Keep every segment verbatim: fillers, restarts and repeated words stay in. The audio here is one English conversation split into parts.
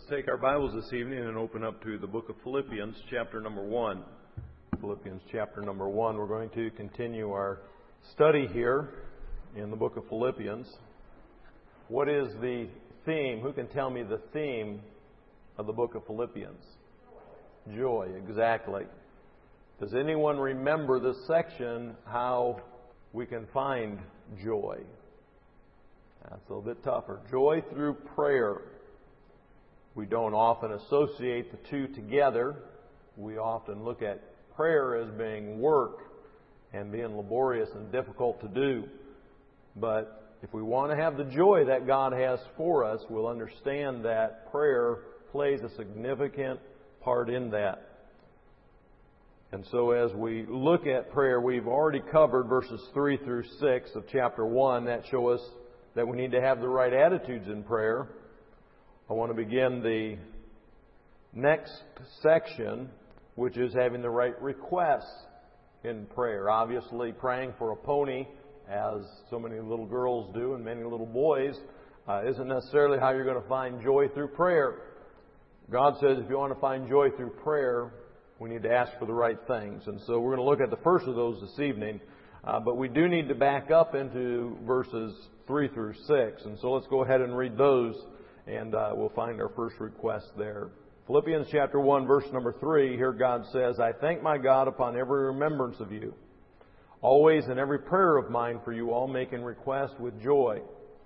Let's take our Bibles this evening and open up to the book of Philippians, chapter number one. Philippians, chapter number one. We're going to continue our study here in the book of Philippians. What is the theme? Who can tell me the theme of the book of Philippians? Joy, exactly. Does anyone remember this section, how we can find joy? That's a little bit tougher. Joy through prayer. We don't often associate the two together. We often look at prayer as being work and being laborious and difficult to do. But if we want to have the joy that God has for us, we'll understand that prayer plays a significant part in that. And so as we look at prayer, we've already covered verses three through six of chapter one that show us that we need to have the right attitudes in prayer. I want to begin the next section, which is having the right requests in prayer. Obviously, praying for a pony, as so many little girls do and many little boys, uh, isn't necessarily how you're going to find joy through prayer. God says if you want to find joy through prayer, we need to ask for the right things. And so we're going to look at the first of those this evening. Uh, but we do need to back up into verses three through six. And so let's go ahead and read those. And uh, we'll find our first request there. Philippians chapter one, verse number three, here God says, I thank my God upon every remembrance of you, always in every prayer of mine for you all making request with joy,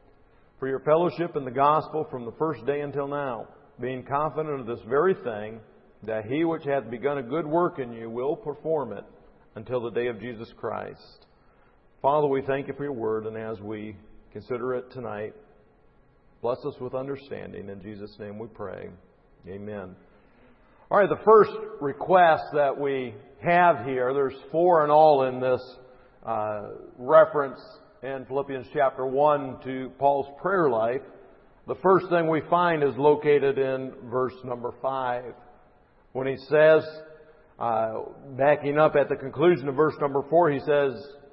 for your fellowship in the gospel from the first day until now, being confident of this very thing, that he which hath begun a good work in you will perform it until the day of Jesus Christ. Father, we thank you for your word, and as we consider it tonight, bless us with understanding. In Jesus' name we pray. Amen. All right, the first request that we have here, there's four in all in this uh, reference in Philippians chapter one to Paul's prayer life. The first thing we find is located in verse number five. When he says, uh, backing up at the conclusion of verse number four, he says,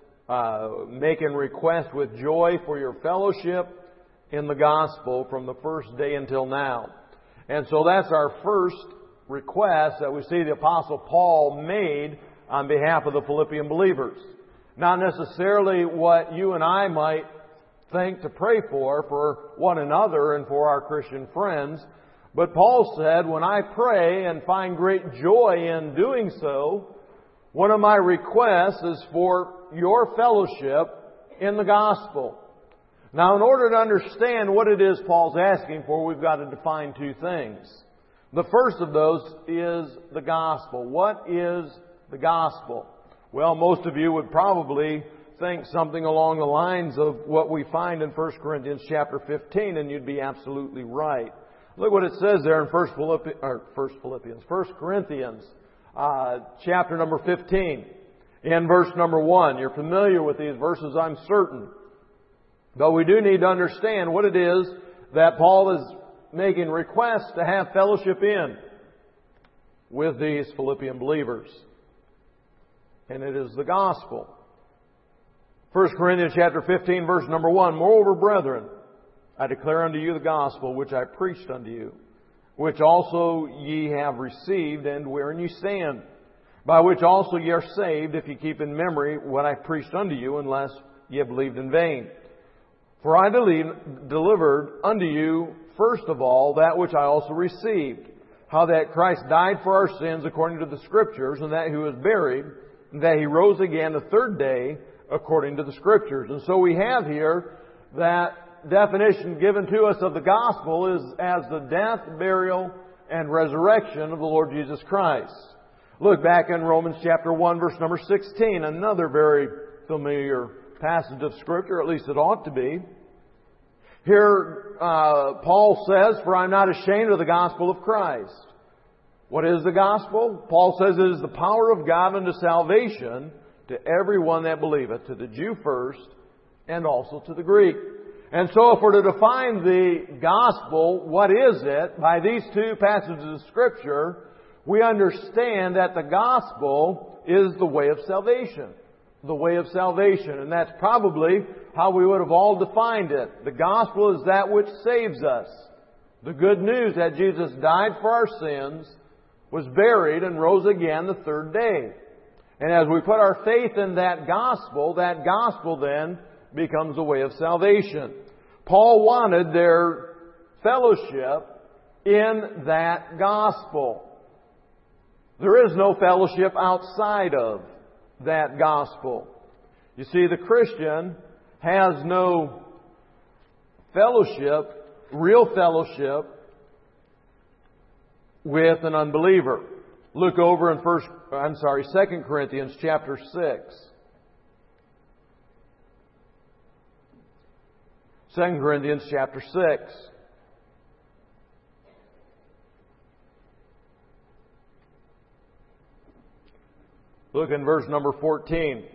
uh, making request with joy for your fellowship in the gospel from the first day until now. And so that's our first request that we see the Apostle Paul made on behalf of the Philippian believers. Not necessarily what you and I might think to pray for, for one another and for our Christian friends. But Paul said, when I pray and find great joy in doing so, one of my requests is for your fellowship in the gospel. Now, in order to understand what it is Paul's asking for, we've got to define two things. The first of those is the gospel. What is the gospel? Well, most of you would probably think something along the lines of what we find in First Corinthians chapter fifteen, and you'd be absolutely right. Look what it says there in First Philippians, or First Philippians, First Corinthians, uh, chapter number fifteen, in verse number one. You're familiar with these verses, I'm certain. But we do need to understand what it is that Paul is making requests to have fellowship in with these Philippian believers. And it is the gospel. First Corinthians chapter fifteen, verse number one. Moreover, brethren, I declare unto you the gospel which I preached unto you, which also ye have received, and wherein ye stand, by which also ye are saved, if ye keep in memory what I preached unto you, unless ye have believed in vain. For I delivered unto you, first of all, that which I also received, how that Christ died for our sins according to the Scriptures, and that He was buried, and that He rose again the third day according to the Scriptures. And so we have here that definition given to us of the gospel is as the death, burial, and resurrection of the Lord Jesus Christ. Look back in Romans chapter one, verse number sixteen, another very familiar passage of Scripture, at least it ought to be. Here, uh, Paul says, for I'm not ashamed of the gospel of Christ. What is the gospel? Paul says it is the power of God unto salvation to everyone that believeth, to the Jew first, and also to the Greek. And so if we're to define the gospel, what is it? By these two passages of Scripture, we understand that the gospel is the way of salvation. The way of salvation. And that's probably how we would have all defined it. The gospel is that which saves us. The good news that Jesus died for our sins, was buried, and rose again the third day. And as we put our faith in that gospel, that gospel then becomes a way of salvation. Paul wanted their fellowship in that gospel. There is no fellowship outside of that gospel. You see, the Christian has no fellowship, real fellowship, with an unbeliever. Look over in first, I'm sorry, Second Corinthians chapter six. Second Corinthians chapter six. Look in verse number fourteen.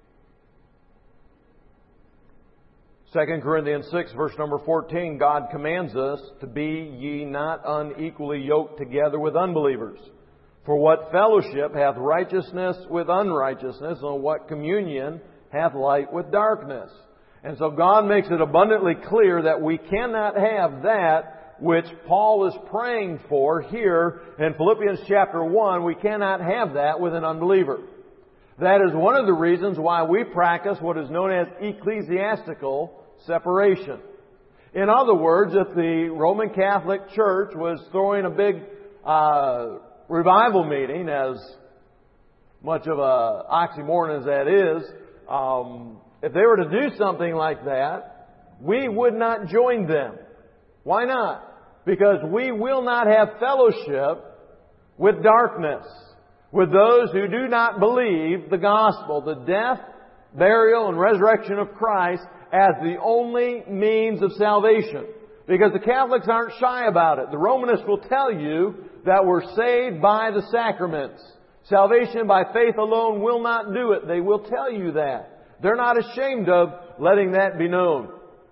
Second Corinthians six, verse number fourteen, God commands us to be ye not unequally yoked together with unbelievers. For what fellowship hath righteousness with unrighteousness, and what communion hath light with darkness? And so God makes it abundantly clear that we cannot have that which Paul is praying for here in Philippians chapter one. We cannot have that with an unbeliever. That is one of the reasons why we practice what is known as ecclesiastical separation. In other words, if the Roman Catholic Church was throwing a big uh, revival meeting, as much of a oxymoron as that is, um, if they were to do something like that, we would not join them. Why not? Because we will not have fellowship with darkness, with those who do not believe the gospel, the death, burial, and resurrection of Christ as the only means of salvation. Because the Catholics aren't shy about it. The Romanists will tell you that we're saved by the sacraments. Salvation by faith alone will not do it. They will tell you that. They're not ashamed of letting that be known.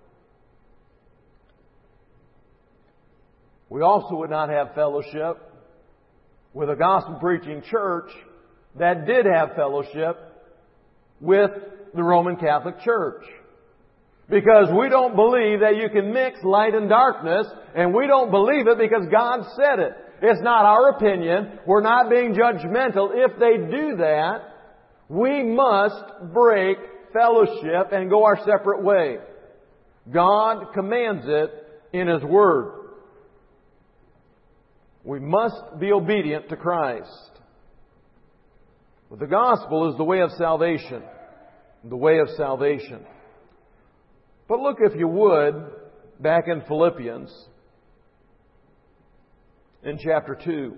We also would not have fellowship with a gospel-preaching church that did have fellowship with the Roman Catholic Church. Because we don't believe that you can mix light and darkness, and we don't believe it because God said it. It's not our opinion. We're not being judgmental. If they do that, we must break fellowship and go our separate way. God commands it in His Word. We must be obedient to Christ. But the gospel is the way of salvation. The way of salvation. But look, if you would, back in Philippians, in chapter two.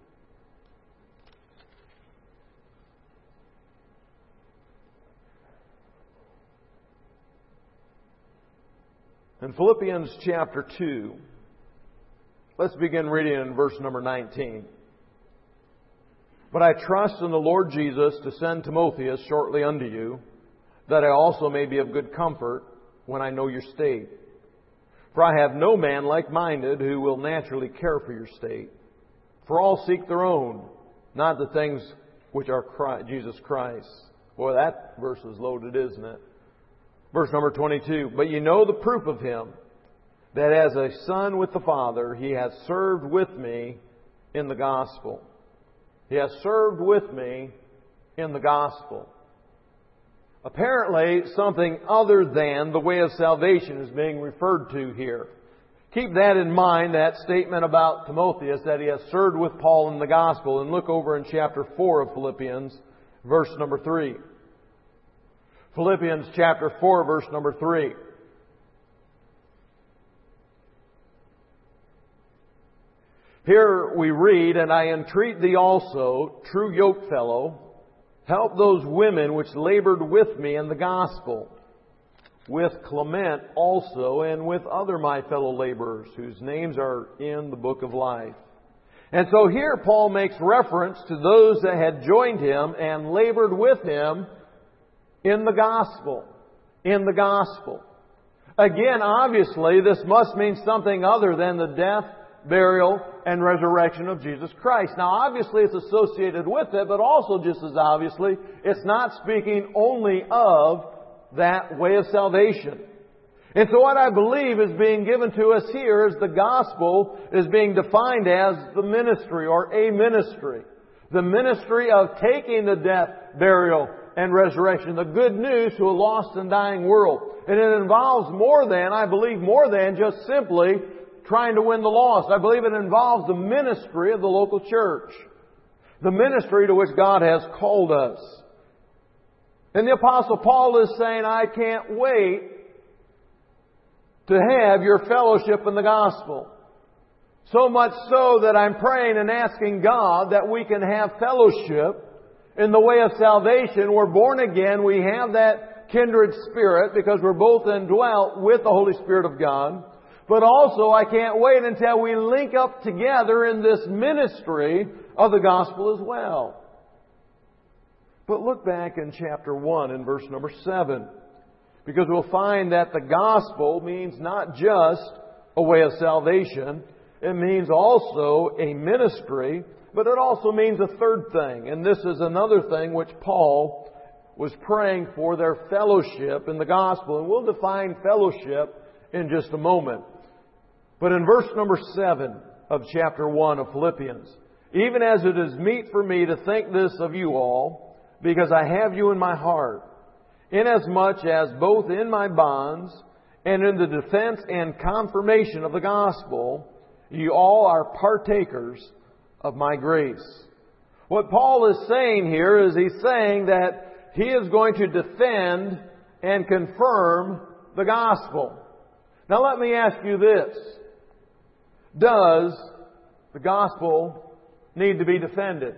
In Philippians chapter two, let's begin reading in verse number nineteen. But I trust in the Lord Jesus to send Timotheus shortly unto you, that I also may be of good comfort when I know your state. For I have no man like-minded who will naturally care for your state. For all seek their own, not the things which are Christ, Jesus Christ. Boy, that verse is loaded, isn't it? Verse number twenty-two. But you know the proof of him, that as a son with the Father, he has served with me in the gospel. He has served with me in the gospel. Apparently, something other than the way of salvation is being referred to here. Keep that in mind, that statement about Timotheus, that he has served with Paul in the gospel. And look over in chapter four of Philippians, verse number three. Philippians chapter four, verse number three. Here we read, And I entreat thee also, true yokefellow, help those women which labored with me in the gospel, with Clement also, and with other my fellow laborers, whose names are in the book of life. And so here Paul makes reference to those that had joined him and labored with him in the gospel. In the gospel. Again, obviously, this must mean something other than the death, burial, and resurrection of Jesus Christ. Now, obviously, it's associated with it, but also just as obviously, it's not speaking only of that way of salvation. And so what I believe is being given to us here is the gospel is being defined as the ministry or a ministry. The ministry of taking the death, burial, and resurrection, the good news to a lost and dying world. And it involves more than, I believe, more than just simply trying to win the lost. I believe it involves the ministry of the local church. The ministry to which God has called us. And the Apostle Paul is saying, I can't wait to have your fellowship in the gospel. So much so that I'm praying and asking God that we can have fellowship in the way of salvation. We're born again. We have that kindred spirit because we're both indwelt with the Holy Spirit of God. But also, I can't wait until we link up together in this ministry of the gospel as well. But look back in chapter one in verse number seven. Because we'll find that the gospel means not just a way of salvation. It means also a ministry. But it also means a third thing. And this is another thing which Paul was praying for, their fellowship in the gospel. And we'll define fellowship in just a moment. But in verse number seven of chapter one of Philippians, even as it is meet for me to think this of you all, because I have you in my heart, inasmuch as both in my bonds and in the defense and confirmation of the gospel, you all are partakers of my grace. What Paul is saying here is he's saying that he is going to defend and confirm the gospel. Now let me ask you this. Does the gospel need to be defended?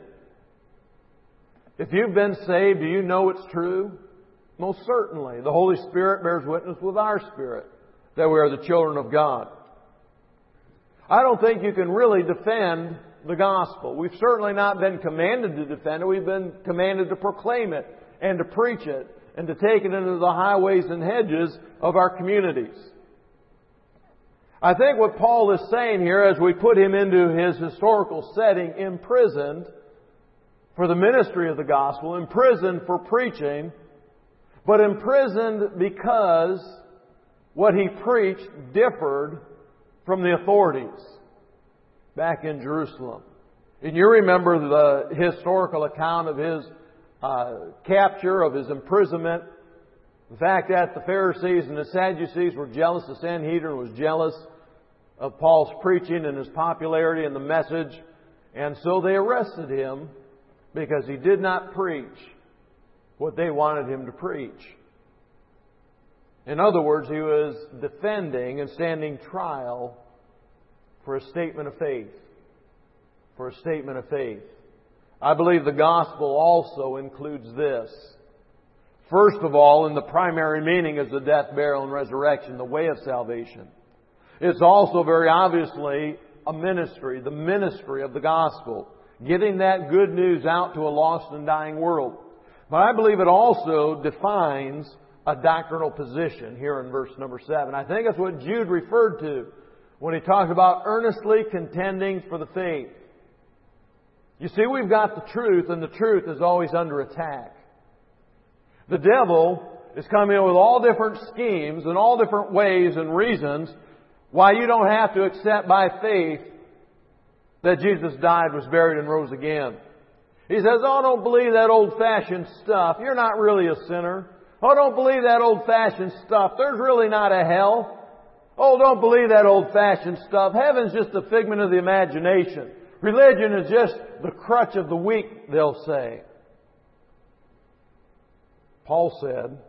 If you've been saved, do you know it's true? Most certainly. The Holy Spirit bears witness with our spirit that we are the children of God. I don't think you can really defend the gospel. We've certainly not been commanded to defend it. We've been commanded to proclaim it and to preach it and to take it into the highways and hedges of our communities. I think what Paul is saying here, as we put him into his historical setting, imprisoned for the ministry of the gospel, imprisoned for preaching, but imprisoned because what he preached differed from the authorities back in Jerusalem. And you remember the historical account of his uh, capture, of his imprisonment. The fact that the Pharisees and the Sadducees were jealous, the Sanhedrin was jealous of Paul's preaching and his popularity and the message. And so they arrested him because he did not preach what they wanted him to preach. In other words, he was defending and standing trial for a statement of faith. For a statement of faith. I believe the gospel also includes this. First of all, in the primary meaning is the death, burial, and resurrection, the way of salvation. It's also very obviously a ministry, the ministry of the gospel. Getting that good news out to a lost and dying world. But I believe it also defines a doctrinal position here in verse number seven. I think that's what Jude referred to when he talked about earnestly contending for the faith. You see, we've got the truth, and the truth is always under attack. The devil is coming in with all different schemes and all different ways and reasons why you don't have to accept by faith that Jesus died, was buried, and rose again. He says, oh, don't believe that old-fashioned stuff. You're not really a sinner. Oh, don't believe that old-fashioned stuff. There's really not a hell. Oh, don't believe that old-fashioned stuff. Heaven's just a figment of the imagination. Religion is just the crutch of the weak, they'll say. Paul said,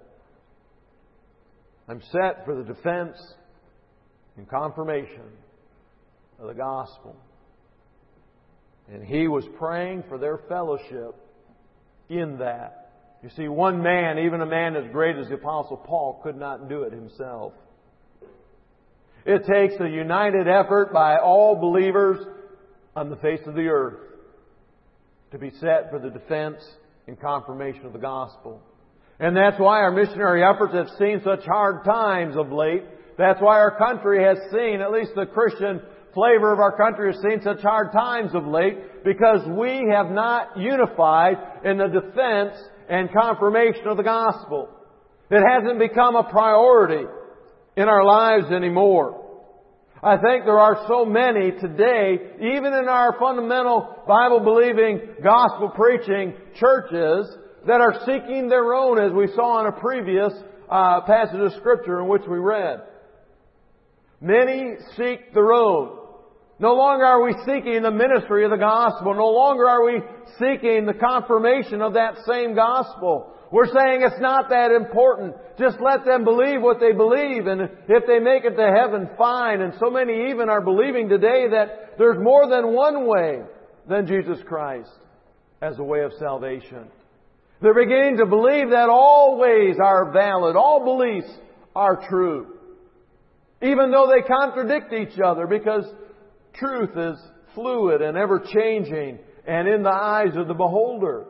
I'm set for the defense and confirmation of the gospel. And he was praying for their fellowship in that. You see, one man, even a man as great as the Apostle Paul, could not do it himself. It takes a united effort by all believers on the face of the earth to be set for the defense and confirmation of the gospel. And that's why our missionary efforts have seen such hard times of late. That's why our country has seen, at least the Christian flavor of our country has seen such hard times of late, because we have not unified in the defense and confirmation of the gospel. It hasn't become a priority in our lives anymore. I think there are so many today, even in our fundamental Bible-believing, gospel-preaching churches, that are seeking their own, as we saw in a previous uh, passage of Scripture in which we read. Many seek their own. No longer are we seeking the ministry of the gospel. No longer are we seeking the confirmation of that same gospel. We're saying it's not that important. Just let them believe what they believe, and if they make it to heaven, fine. And so many even are believing today that there's more than one way than Jesus Christ as a way of salvation. They're beginning to believe that all ways are valid, all beliefs are true, even though they contradict each other, because truth is fluid and ever-changing and in the eyes of the beholder.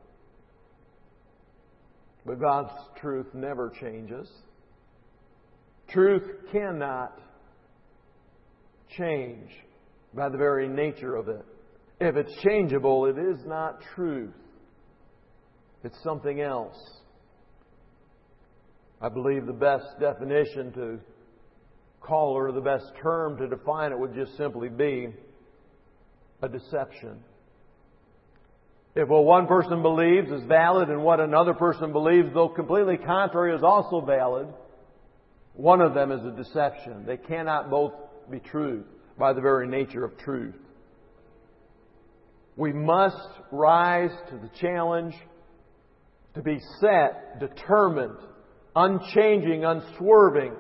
But God's truth never changes. Truth cannot change by the very nature of it. If it's changeable, it is not truth. It's something else. I believe the best definition to call, or the best term to define it, would just simply be a deception. If what one person believes is valid and what another person believes, though completely contrary, is also valid, one of them is a deception. They cannot both be truth by the very nature of truth. We must rise to the challenge to be set, determined, unchanging, unswerving,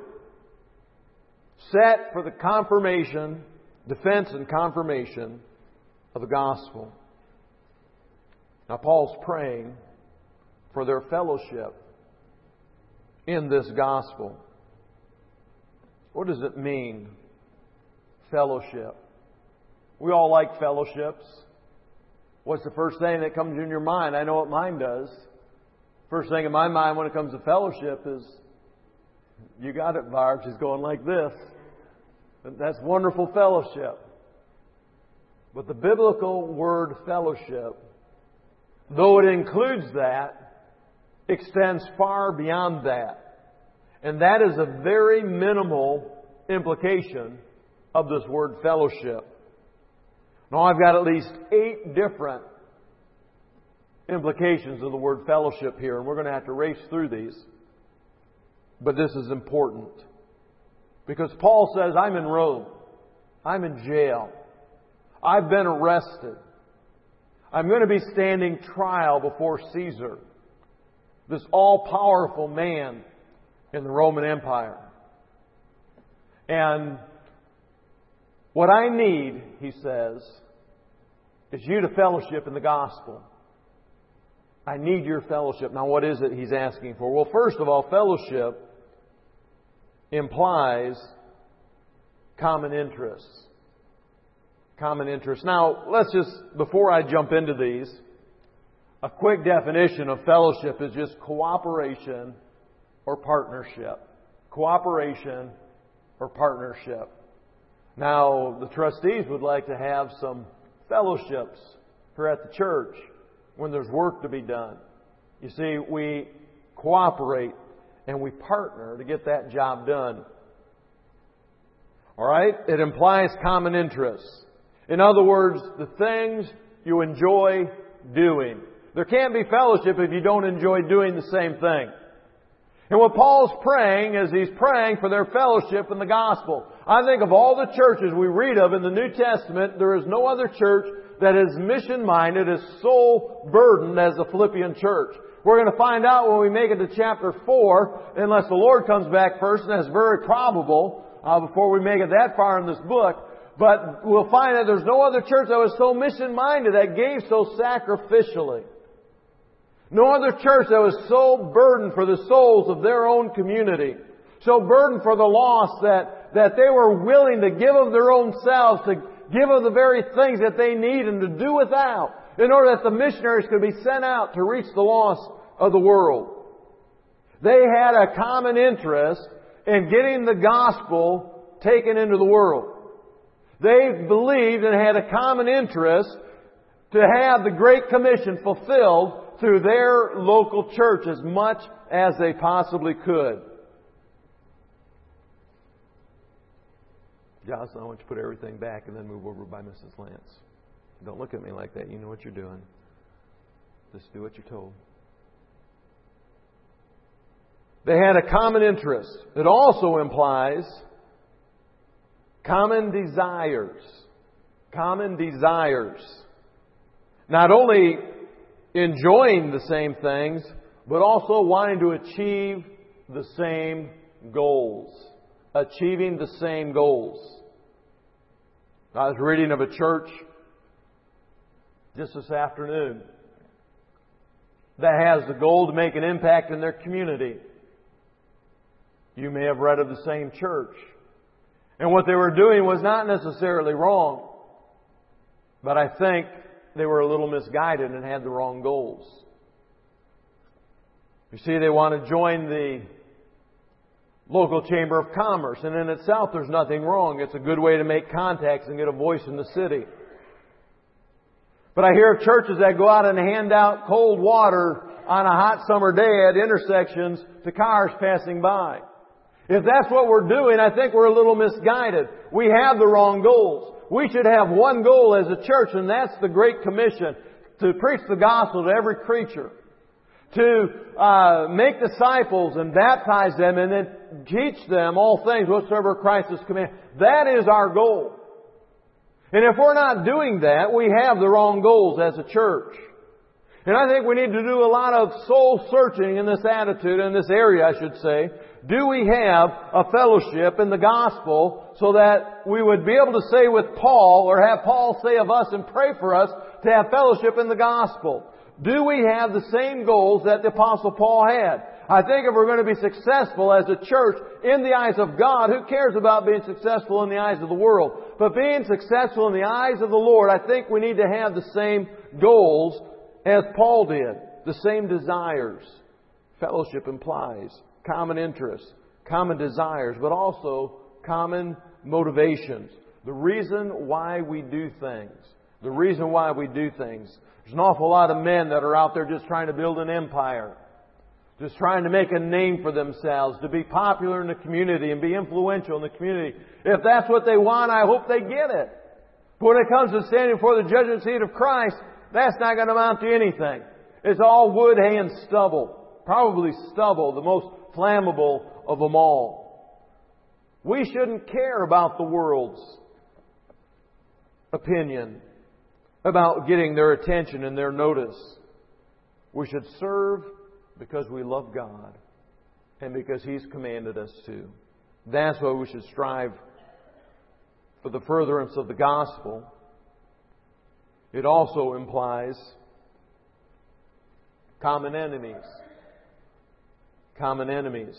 set for the confirmation, defense and confirmation of the gospel. Now, Paul's praying for their fellowship in this gospel. What does it mean, fellowship? We all like fellowships. What's the first thing that comes in your mind? I know what mine does. First thing in my mind when it comes to fellowship is, you got it, Barb. She's going like this. That's wonderful fellowship. But the biblical word fellowship, though it includes that, extends far beyond that. And that is a very minimal implication of this word fellowship. Now, I've got at least eight different implications of the word fellowship here, and we're going to have to race through these. But this is important. Because Paul says, I'm in Rome. I'm in jail. I've been arrested. I'm going to be standing trial before Caesar, this all-powerful man in the Roman Empire. And what I need, he says, is you to fellowship in the gospel. I need your fellowship. Now, what is it he's asking for? Well, first of all, fellowship implies common interests. Common interests. Now, let's just, before I jump into these, a quick definition of fellowship is just cooperation or partnership. Cooperation or partnership. Now, the trustees would like to have some fellowships here at the church when there's work to be done. You see, we cooperate and we partner to get that job done. All right? It implies common interests. In other words, the things you enjoy doing. There can't be fellowship if you don't enjoy doing the same thing. And what Paul's praying is he's praying for their fellowship in the gospel. I think of all the churches we read of in the New Testament, there is no other church that is mission-minded, is soul-burdened as the Philippian church. We're going to find out when we make it to chapter four, unless the Lord comes back first, and that's very probable uh, before we make it that far in this book. But we'll find that there's no other church that was so mission-minded, that gave so sacrificially. No other church that was so burdened for the souls of their own community. So burdened for the lost that, that they were willing to give of their own selves, to give of the very things that they need and to do without, in order that the missionaries could be sent out to reach the lost of the world. They had a common interest in getting the gospel taken into the world. They believed and had a common interest to have the Great Commission fulfilled through their local church as much as they possibly could. Jocelyn, I want you to put everything back and then move over by Missus Lance. Don't look at me like that. You know what you're doing. Just do what you're told. They had a common interest. It also implies common desires. Common desires. Not only enjoying the same things, but also wanting to achieve the same goals. Achieving the same goals. I was reading of a church just this afternoon that has the goal to make an impact in their community. You may have read of the same church. And what they were doing was not necessarily wrong, but I think they were a little misguided and had the wrong goals. You see, they want to join the local chamber of commerce, and in itself there's nothing wrong. It's a good way to make contacts and get a voice in the city. But I hear of churches that go out and hand out cold water on a hot summer day at intersections to cars passing by. If that's what we're doing, I think we're a little misguided. We have the wrong goals. We should have one goal as a church, and that's the Great Commission, to preach the gospel to every creature. To uh, make disciples and baptize them and then teach them all things whatsoever Christ has commanded. That is our goal. And if we're not doing that, we have the wrong goals as a church. And I think we need to do a lot of soul searching in this attitude, in this area, I should say. Do we have a fellowship in the gospel so that we would be able to say with Paul, or have Paul say of us and pray for us, to have fellowship in the gospel? Do we have the same goals that the Apostle Paul had? I think if we're going to be successful as a church in the eyes of God, who cares about being successful in the eyes of the world? But being successful in the eyes of the Lord, I think we need to have the same goals as Paul did. The same desires. Fellowship implies common interests, common desires, but also common motivations. The reason why we do things. The reason why we do things. There's an awful lot of men that are out there just trying to build an empire. Just trying to make a name for themselves, to be popular in the community and be influential in the community. If that's what they want, I hope they get it. But when it comes to standing before the judgment seat of Christ, that's not going to amount to anything. It's all wood, hay, and stubble. Probably stubble, the most flammable of them all. We shouldn't care about the world's opinion, about getting their attention and their notice. We should serve because we love God and because He's commanded us to. That's why we should strive for the furtherance of the gospel. It also implies common enemies. Common enemies.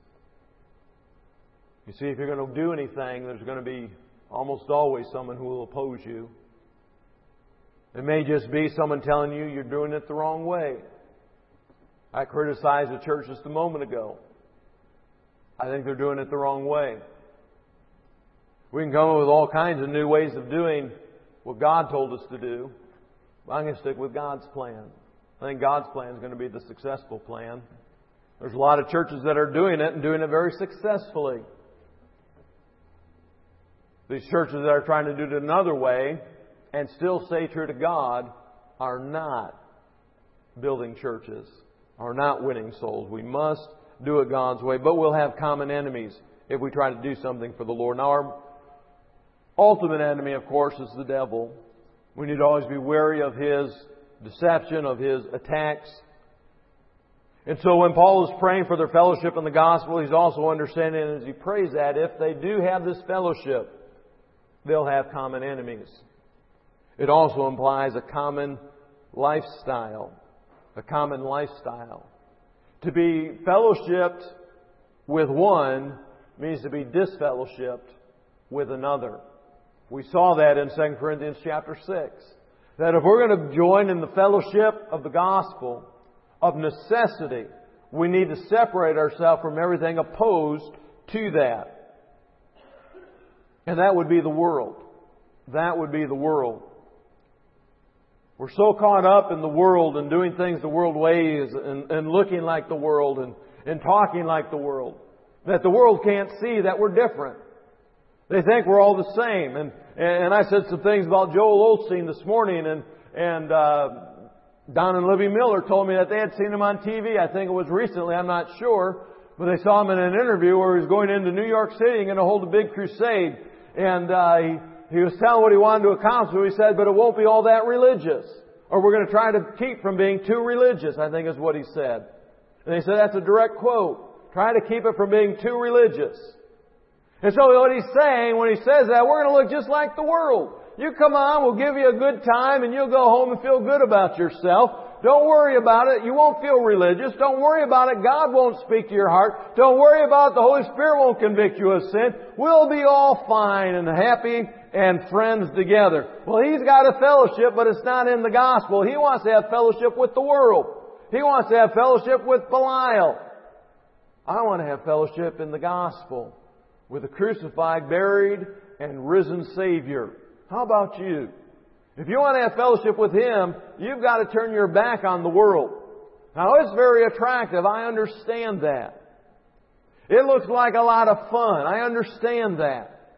You see, if you're going to do anything, there's going to be almost always someone who will oppose you. It may just be someone telling you you're doing it the wrong way. I criticized the church just a moment ago. I think they're doing it the wrong way. We can come up with all kinds of new ways of doing what God told us to do. But I'm going to stick with God's plan. I think God's plan is going to be the successful plan. There's a lot of churches that are doing it and doing it very successfully. These churches that are trying to do it another way and still stay true to God are not building churches, are not winning souls. We must do it God's way, but we'll have common enemies if we try to do something for the Lord. Now, our ultimate enemy, of course, is the devil. We need to always be wary of his deception, of his attacks. And so when Paul is praying for their fellowship in the gospel, he's also understanding as he prays that if they do have this fellowship, they'll have common enemies. It also implies a common lifestyle. A common lifestyle. To be fellowshipped with one means to be disfellowshipped with another. We saw that in Second Corinthians chapter six. That if we're going to join in the fellowship of the gospel, of necessity, we need to separate ourselves from everything opposed to that. And that would be the world. That would be the world. We're so caught up in the world and doing things the world ways and, and looking like the world and, and talking like the world that the world can't see that we're different. They think we're all the same. And, and I said some things about Joel Osteen this morning, and, and, uh, Don and Libby Miller told me that they had seen him on T V. I think it was recently, I'm not sure. But they saw him in an interview where he was going into New York City and going to hold a big crusade. And, uh, he, he was telling what he wanted to accomplish. He said, but it won't be all that religious. Or we're going to try to keep from being too religious, I think is what he said. And they said that's a direct quote. Try to keep it from being too religious. And so what he's saying when he says that, we're going to look just like the world. You come on, we'll give you a good time, and you'll go home and feel good about yourself. Don't worry about it. You won't feel religious. Don't worry about it. God won't speak to your heart. Don't worry about it. The Holy Spirit won't convict you of sin. We'll be all fine and happy and friends together. Well, he's got a fellowship, but it's not in the gospel. He wants to have fellowship with the world. He wants to have fellowship with Belial. I want to have fellowship in the gospel with a crucified, buried, and risen Savior. How about you? If you want to have fellowship with Him, you've got to turn your back on the world. Now, it's very attractive. I understand that. It looks like a lot of fun. I understand that.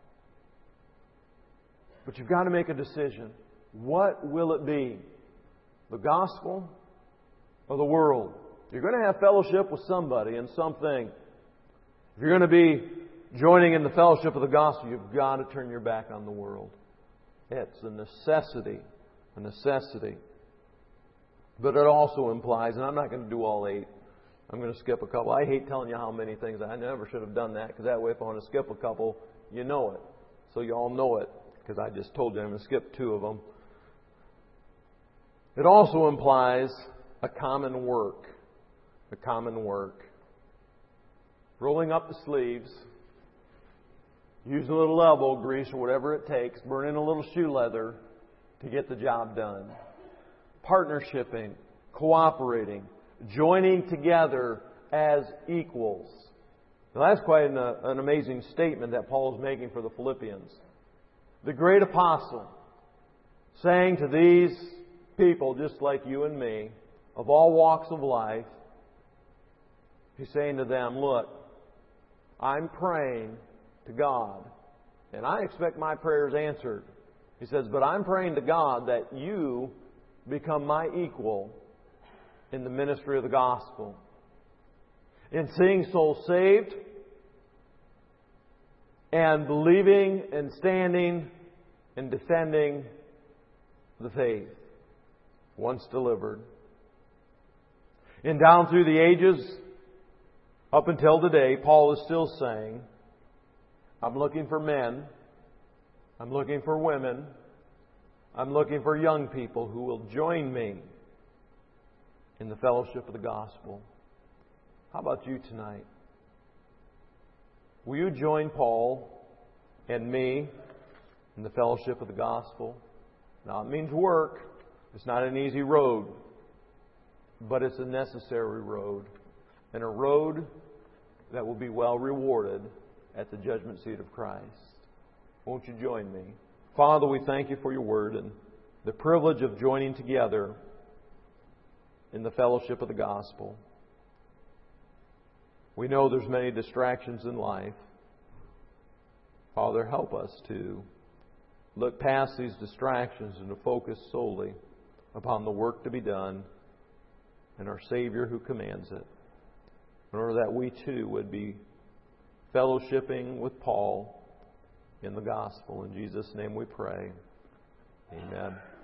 But you've got to make a decision. What will it be? The gospel or the world? You're going to have fellowship with somebody and something. If you're going to be joining in the fellowship of the gospel, you've got to turn your back on the world. It's a necessity. A necessity. But it also implies, and I'm not going to do all eight. I'm going to skip a couple. I hate telling you how many things. I never should have done that, because that way if I want to skip a couple, you know it. So you all know it, because I just told you I'm going to skip two of them. It also implies a common work. A common work. Rolling up the sleeves. Use a little elbow grease or whatever it takes. Burn in a little shoe leather to get the job done. Partnershiping, cooperating, joining together as equals. Now that's quite an, uh, an amazing statement that Paul is making for the Philippians. The great apostle saying to these people, just like you and me, of all walks of life, he's saying to them, look, I'm praying to God, and I expect my prayers answered. He says, but I'm praying to God that you become my equal in the ministry of the gospel, in seeing souls saved, and believing and standing and defending the faith once delivered. And down through the ages, up until today, Paul is still saying, I'm looking for men. I'm looking for women. I'm looking for young people who will join me in the fellowship of the gospel. How about you tonight? Will you join Paul and me in the fellowship of the gospel? Now, it means work. It's not an easy road, but it's a necessary road, and a road that will be well rewarded at the judgment seat of Christ. Won't you join me? Father, we thank you for your word and the privilege of joining together in the fellowship of the gospel. We know there's many distractions in life. Father, help us to look past these distractions and to focus solely upon the work to be done and our Savior who commands it, in order that we too would be fellowshipping with Paul in the gospel. In Jesus' name we pray. Amen.